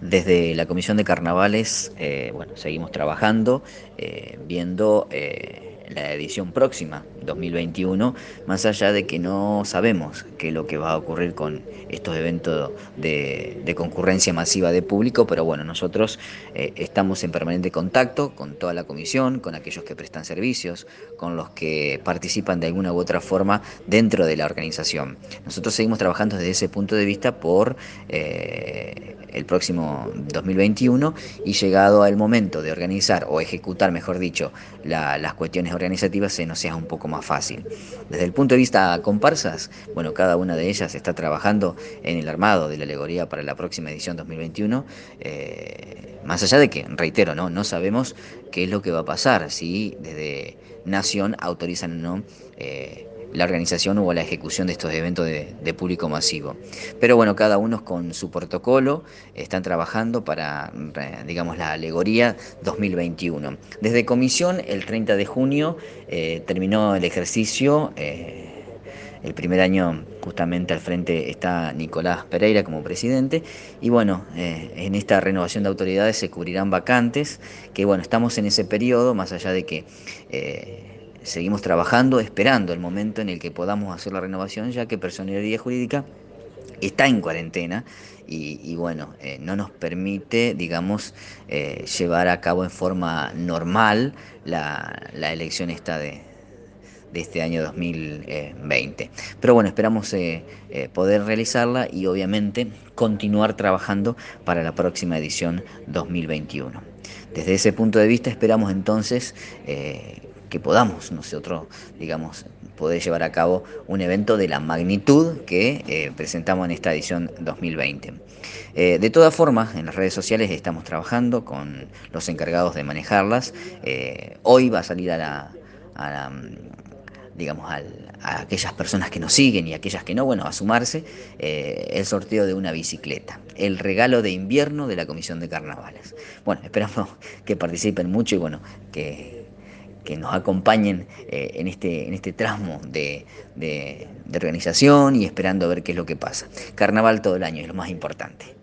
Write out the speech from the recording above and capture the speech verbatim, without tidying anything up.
Desde la Comisión de Carnavales, eh, bueno, seguimos trabajando, eh, viendo eh, la edición próxima, dos mil veintiuno, más allá de que no sabemos qué es lo que va a ocurrir con estos eventos de, de concurrencia masiva de público, pero bueno, nosotros eh, estamos en permanente contacto con toda la comisión, con aquellos que prestan servicios, con los que participan de alguna u otra forma dentro de la organización. Nosotros seguimos trabajando desde ese punto de vista por eh, el próximo dos mil veintiuno, y llegado el momento de organizar o ejecutar, mejor dicho, la- las cuestiones organizativas, se nos sea un poco más fácil. Desde el punto de vista comparsas, bueno, cada una de ellas está trabajando en el armado de la alegoría para la próxima edición dos mil veintiuno, eh, más allá de que, reitero, ¿no? no sabemos qué es lo que va a pasar, si desde Nación autorizan o no eh, la organización o la ejecución de estos eventos de, de público masivo. Pero bueno, cada uno con su protocolo están trabajando para, digamos, la alegoría dos mil veintiuno. Desde comisión, el treinta de junio eh, terminó el ejercicio. Eh, el primer año justamente al frente está Nicolás Pereira como presidente, y bueno, eh, en esta renovación de autoridades se cubrirán vacantes, que bueno, estamos en ese periodo, más allá de que eh, seguimos trabajando, esperando el momento en el que podamos hacer la renovación, ya que Personería Jurídica está en cuarentena y, y bueno, eh, no nos permite, digamos, eh, llevar a cabo en forma normal la, la elección esta de, de este año dos mil veinte. Pero bueno, esperamos eh, eh, poder realizarla y obviamente continuar trabajando para la próxima edición dos mil veintiuno. Desde ese punto de vista esperamos entonces eh, que podamos nosotros, digamos, poder llevar a cabo un evento de la magnitud que eh, presentamos en esta edición dos mil veinte. Eh, de todas formas, en las redes sociales estamos trabajando con los encargados de manejarlas. Eh, hoy va a salir a la, a la, digamos, al- a aquellas personas que nos siguen y aquellas que no, bueno, a sumarse, eh, el sorteo de una bicicleta, el regalo de invierno de la Comisión de Carnavales. Bueno, esperamos que participen mucho y bueno, que, que nos acompañen eh, en este, en este tramo de, de de organización y esperando a ver qué es lo que pasa. Carnaval todo el año es lo más importante.